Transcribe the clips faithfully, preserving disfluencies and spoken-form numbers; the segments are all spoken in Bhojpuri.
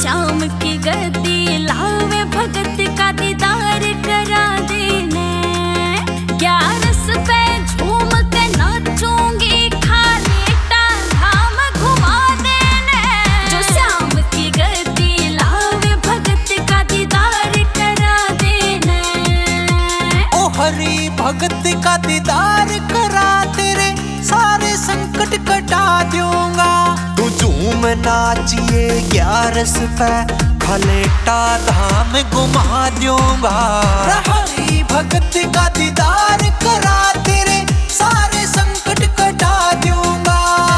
श्याम की गद्दी लावे भगत का दीदार करा देने। ग्यारस पे झूम के नाचूंगी खालेटा धाम घुमा देने। जो श्याम की गद्दी लावे भगत का दीदार करा देने। ओ हरि भगत का दीदार करा तेरे सारे संकट कटा दूंगा। तू झूम नाचिए ग्यारस पे खलेटा धाम घुमा दूंगा। हरि भगत का दीदार करा तेरे सारे संकट कटा दूंगा।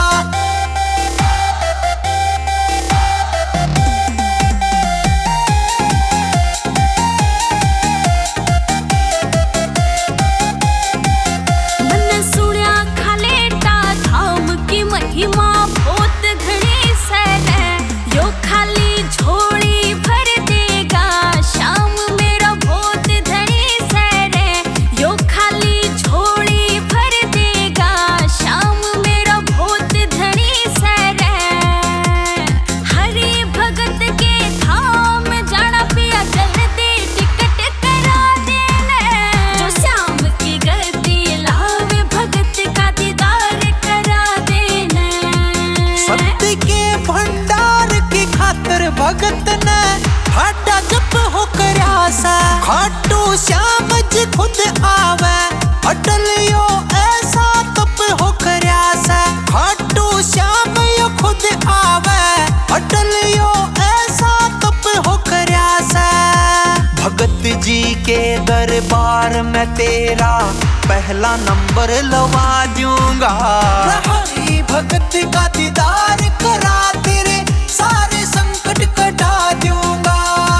मन सुनिया खलेटा धाम की महिमा बहुत घनी सै। यो खाली झोली भर देगा श्याम मेरा बहुत धनी सै। यो खाली झोली भर देगा श्याम मेरा बहुत धनी सै। हरि भगत के धाम जाना पिया जल्दी टिकट करा देने। जो श्याम की गद्दी लावे भगत का दीदार करा देने। सत्य के भंडार की खातिर भगत ने हाडा जप हो करयासा। खाटू श्याम जी खुद आवे अटल यो ऐसा तप हो करयासा। खाटू श्याम यो खुद आवे अटल यो ऐसा तप हो करयासा। भगत जी के दरबार में तेरा पहला नंबर लवा दूंगा। हरि भगत का दीदार करा तेरे सारे संकट कटा दूंगा।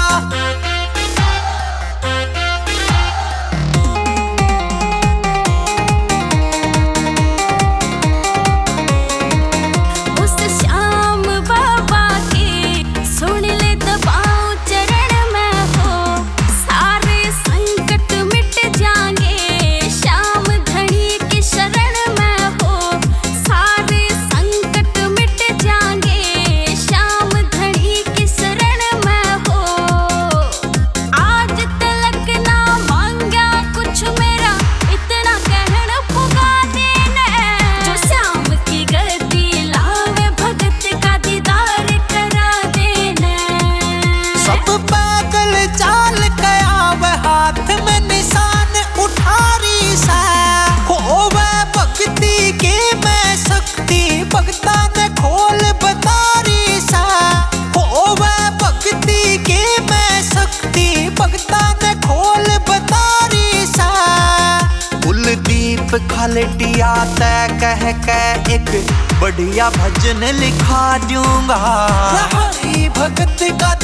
उस श्याम बाबा की सुन ले दबाओ चरण में हो। सारे संकट मिट जाएंगे श्याम धनी की शरण में हो। सारे संकट मिट जाएंगे श्याम धनी की शरण में हो। आज तलक ना मांगा कुछ मेरा इतना कहन पुगा देने। जो श्याम की गद्दी लावे भगत का दीदार करा देने। सब पैदल चाल गया वह हाथ में निशान उठारी सा। होवे भक्ति के मैं शक्ति भक्ता ने खोल बतारी सा। होवे भक्ति के मैं शक्ति भक्ता ने खोल बतारी सा। कुलदीप खलेटिया तय कह के एक बढ़िया भजन लिखा दूंगा। हरि भगत का